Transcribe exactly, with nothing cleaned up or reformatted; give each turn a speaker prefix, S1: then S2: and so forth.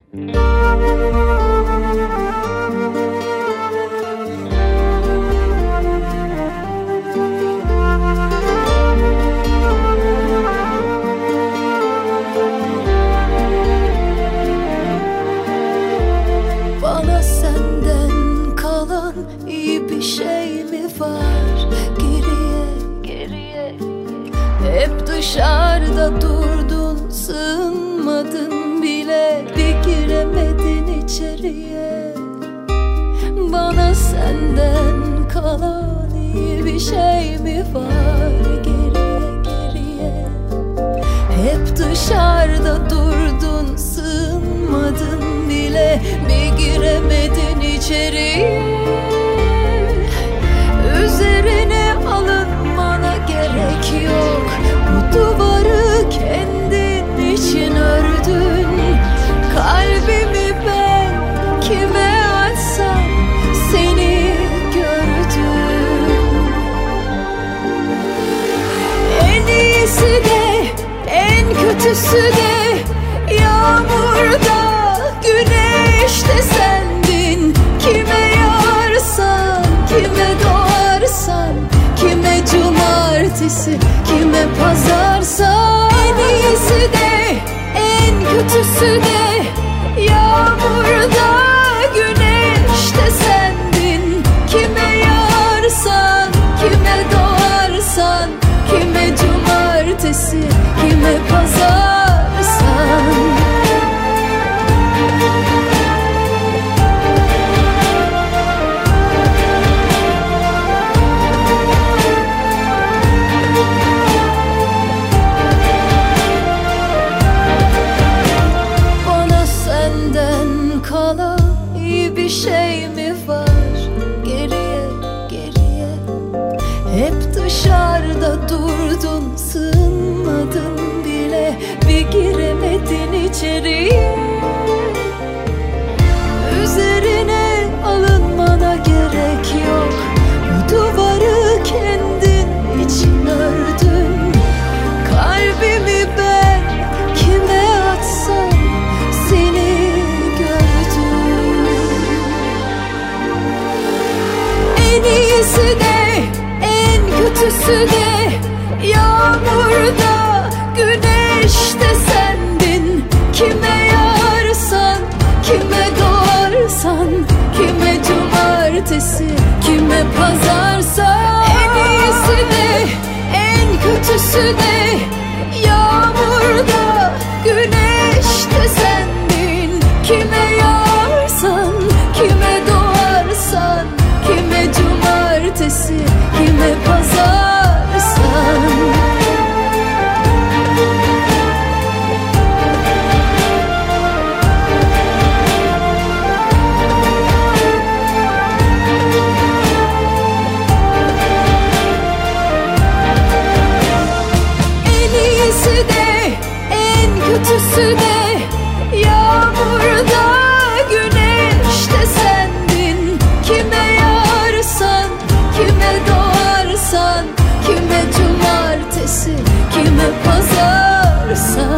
S1: Bana senden kalan iyi bir şey mi var? Geriye, geriye. Hep dışarıda durdun, sığınmadın bile, bir giremedin içeriye. Bana senden kalan iyi bir şey mi var? Geriye, geriye. Hep dışarıda durdun, sığınmadın bile, bir giremedin içeriye. Üzerine alınmana gerek yok. Bu duvarı kendin için ördün. Kalbimi ben kime açsam seni gördüm. En iyisi de en kötüsü de, yağmurda güneşte sendin. Kime yarsan, kime doğarsan, kime cumartesi, kime pazarsan. En iyisi de en kötüsü de, yağmurda güneşte sendin. Kime yarsan, kime doğarsan, kime cumartesi, kime pazarsan. Bana senden kalan iyi bir şey mi var? Geriye, geriye. Hep dışarıda durdun, sığınmadın bile, bir giremedin içeriye. Üzerine alınmana gerek yok. Bu duvarı kendin için ördün. Kalbimi ben kime atsam seni gördüm. En iyisi de en kötüsü de, yağmurda güneşte sendin. Kime yarsan, kime doğarsan, kime cumartesi, kime pazarsan. En iyisi de en kötüsü de, yağmurda güneşte sendin. Kime yarsan, kime doğarsan, kime cumartesi, kime pazarsan. En iyisi de en kötüsü de, yağmurda güneşte sendin. Kime yarsan, kime doğarsan, kime cumartesi, kime pazarsan.